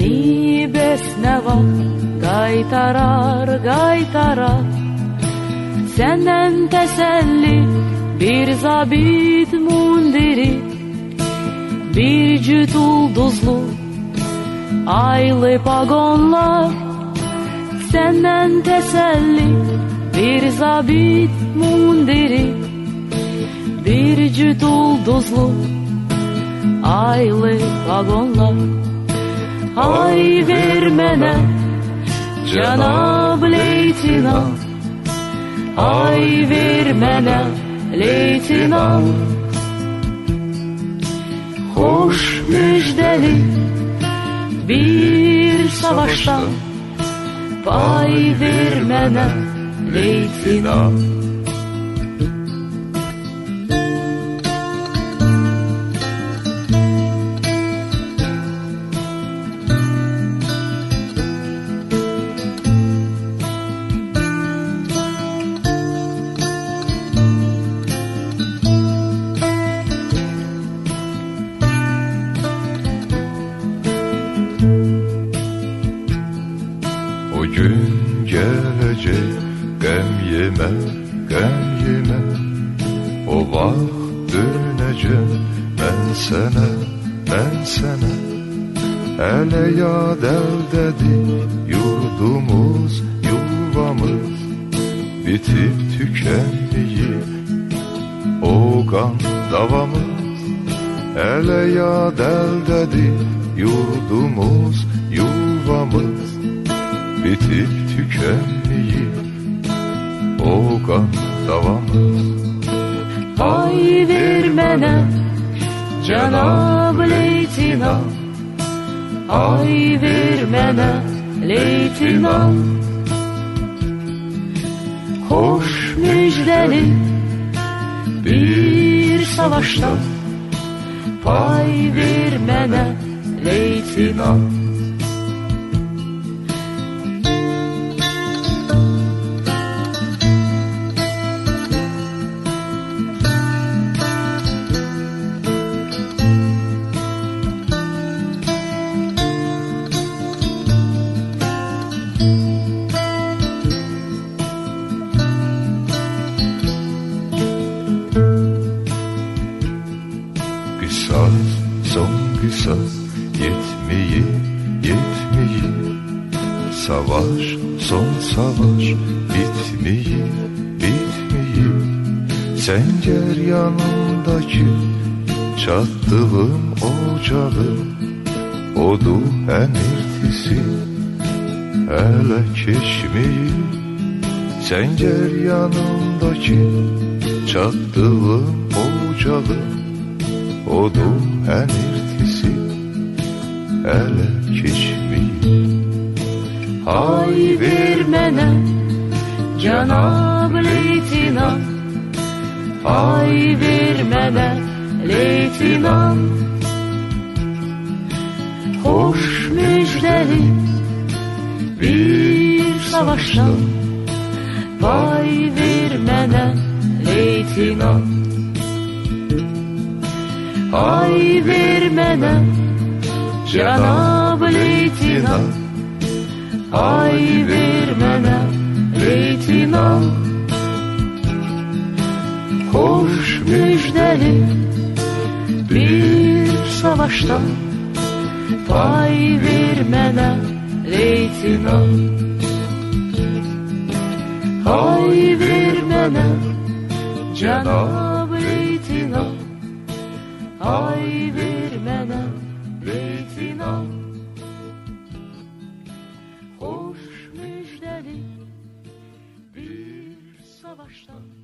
Seni besneva gaytarar senden teselli bir zabit mundiri, bir cüt ulduzlu aylı pagonlar. Senden teselli bir zabit mundiri, bir cüt ulduzlu aylı pagonlar. Ay vermene Cenab leytinant, ay vermene leytinant. Hoş müjdeli bir savaştan pay vermene leytinant. O gün gelecek, gem yeme, gem yeme. O vaxt döneceğim ben sana, ben sana. Hele yad eldedir yurdumuz, yuvamız. Bitip tükenmeyip o kan davamız. Hele yad eldedir yurdumuz, yuvamız. Bitip tükenmeyip o kan davamız. Ay vermene Cenab leytinant, ay vermene leytinant. Hoş müjdeli bir savaştan pay vermene leytinant. Kısas, son kısas, yetmeyip, yetmeyip. Savaş, son savaş, bitmeyip, bitmeyip. Sen gel yanımdaki çattığım ocağım, odu emirtisi hele keçmeyip. Sen gel yanımdaki çattığım ocağım, odun emirtisi ele keçmeyip. Ay vermene Cenab leytinant, ay vermene leytinant. Hoş müjdeli bir savaştan pay vermene leytinant. Ay vermene Cenab leytinant, ay vermene leytinant. Hoş müjdeli bir savaştan pay vermene leytinant. Ay vermene Cenab leytinant, ay vermene leytinant. Hoş müjdeli bir savaştan